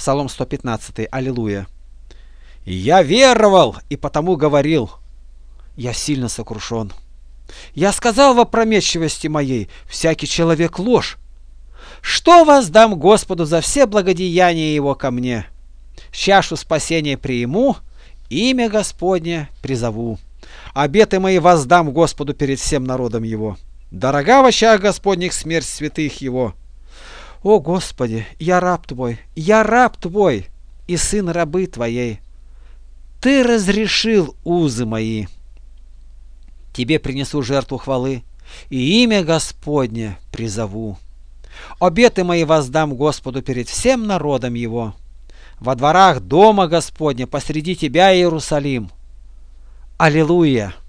Псалом 115. Аллилуйя. «Я веровал, и потому говорил, я сильно сокрушен. Я сказал в опрометчивости моей, всякий человек ложь. Что воздам Господу за все благодеяния Его ко мне? Чашу спасения приму, имя Господне призову. Обеты мои воздам Господу перед всем народом Его. Дорога в очах Господних смерть святых Его. О Господи, я раб Твой, и сын рабы Твоей. Ты разрешил узы мои. Тебе принесу жертву хвалы, и имя Господне призову. Обеты мои воздам Господу перед всем народом Его. Во дворах дома Господня посреди Тебя, Иерусалим. Аллилуйя!